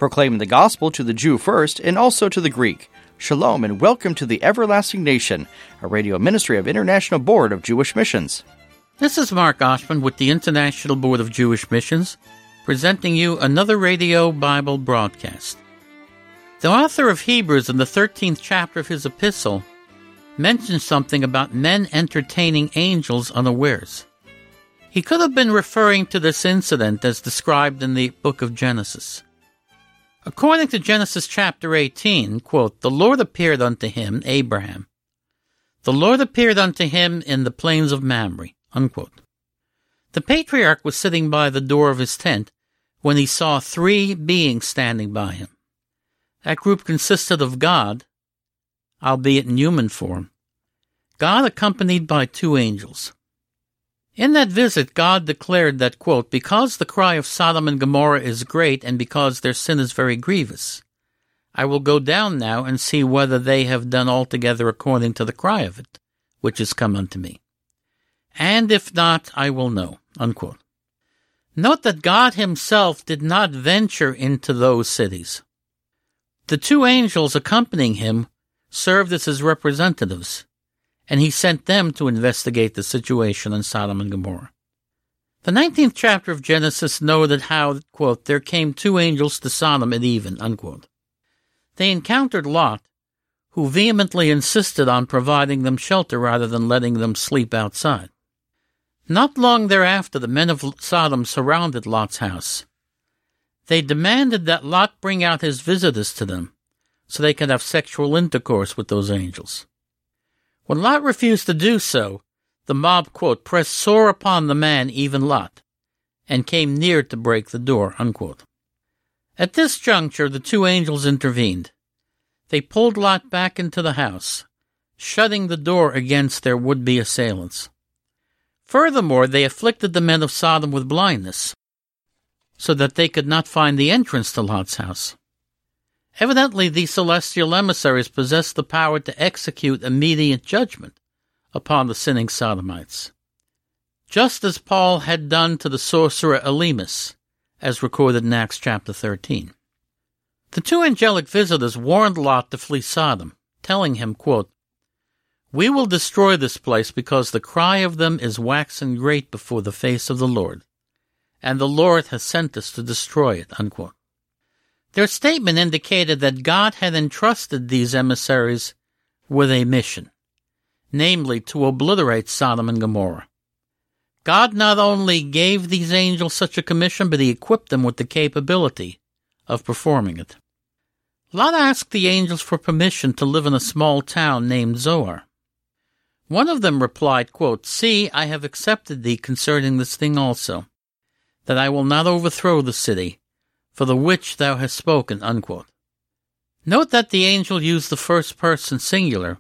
proclaiming the gospel to the Jew first and also to the Greek. Shalom and welcome to the Everlasting Nation, a radio ministry of International Board of Jewish Missions. This is Mark Oshman with the International Board of Jewish Missions, presenting you another radio Bible broadcast. The author of Hebrews in the 13th chapter of his epistle mentions something about men entertaining angels unawares. He could have been referring to this incident as described in the book of Genesis. According to Genesis chapter 18, quote, "The Lord appeared unto him," Abraham. "The Lord appeared unto him in the plains of Mamre," unquote. The patriarch was sitting by the door of his tent when he saw three beings standing by him. That group consisted of God, albeit in human form, God accompanied by two angels. In that visit, God declared that, quote, "Because the cry of Sodom and Gomorrah is great, and because their sin is very grievous, I will go down now and see whether they have done altogether according to the cry of it, which is come unto me. And if not, I will know," unquote. Note that God himself did not venture into those cities. The two angels accompanying him served as his representatives, and he sent them to investigate the situation in Sodom and Gomorrah. The 19th chapter of Genesis noted how, quote, "There came two angels to Sodom at even," unquote. They encountered Lot, who vehemently insisted on providing them shelter rather than letting them sleep outside. Not long thereafter, the men of Sodom surrounded Lot's house. They demanded that Lot bring out his visitors to them so they could have sexual intercourse with those angels. When Lot refused to do so, the mob, quote, "pressed sore upon the man, even Lot, and came near to break the door," unquote. At this juncture, the two angels intervened. They pulled Lot back into the house, shutting the door against their would-be assailants. Furthermore, they afflicted the men of Sodom with blindness, so that they could not find the entrance to Lot's house. Evidently, these celestial emissaries possessed the power to execute immediate judgment upon the sinning Sodomites, just as Paul had done to the sorcerer Elymas, as recorded in Acts chapter 13. The two angelic visitors warned Lot to flee Sodom, telling him, quote, "We will destroy this place because the cry of them is waxen great before the face of the Lord, and the Lord has sent us to destroy it," unquote. Their statement indicated that God had entrusted these emissaries with a mission, namely to obliterate Sodom and Gomorrah. God not only gave these angels such a commission, but he equipped them with the capability of performing it. Lot asked the angels for permission to live in a small town named Zoar. One of them replied, quote, "See, I have accepted thee concerning this thing also, that I will not overthrow the city, for the which thou hast spoken," unquote. Note that the angel used the first person singular,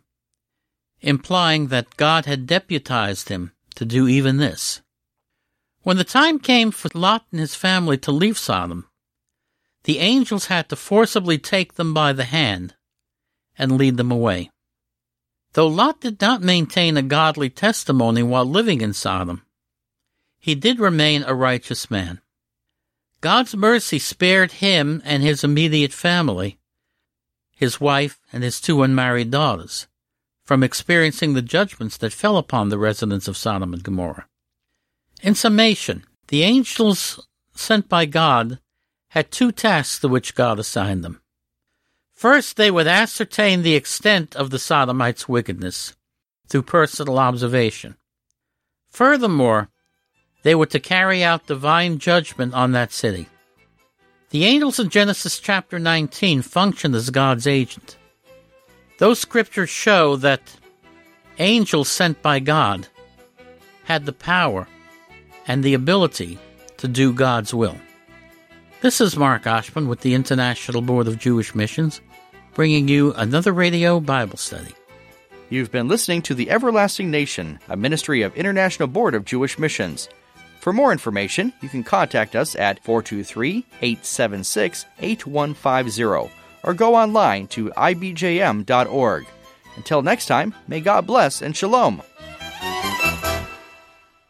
implying that God had deputized him to do even this. When the time came for Lot and his family to leave Sodom, the angels had to forcibly take them by the hand and lead them away. Though Lot did not maintain a godly testimony while living in Sodom, he did remain a righteous man. God's mercy spared him and his immediate family, his wife and his two unmarried daughters, from experiencing the judgments that fell upon the residents of Sodom and Gomorrah. In summation, the angels sent by God had two tasks to which God assigned them. First, they would ascertain the extent of the Sodomites' wickedness through personal observation. Furthermore, they were to carry out divine judgment on that city. The angels in Genesis chapter 19 functioned as God's agent. Those scriptures show that angels sent by God had the power and the ability to do God's will. This is Mark Oshman with the International Board of Jewish Missions, bringing you another radio Bible study. You've been listening to The Everlasting Nation, a ministry of International Board of Jewish Missions. For more information, you can contact us at 423-876-8150 or go online to ibjm.org. Until next time, may God bless and shalom.